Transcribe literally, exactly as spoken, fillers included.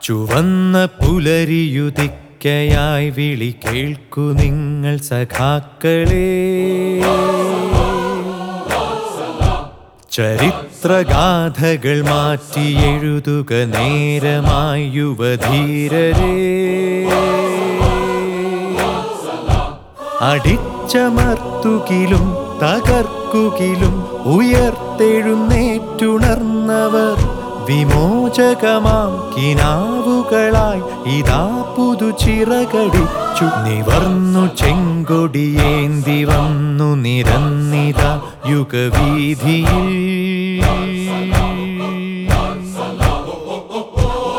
ചുവന്ന പുലരിയുദിക്കയായി വിളി കേൾക്കു നിങ്ങൾ സഖാക്കളെ. ചരിത്രഗാഥകൾ മാറ്റി എഴുതുക നേരമായി യുവധീരരേ. അടിച്ചമർത്തുകിലും തകർക്കുകിലും ഉയർത്തെഴുന്നേറ്റുണർന്നവർ വിമോചകമാം കിനാവുകളായി ഇതാ പുതുചിറകടിച്ചു നിവർന്നു ചെങ്കൊടിയേന്തി വന്നു നിരന്നിത യുഗവീഥിയിൽ.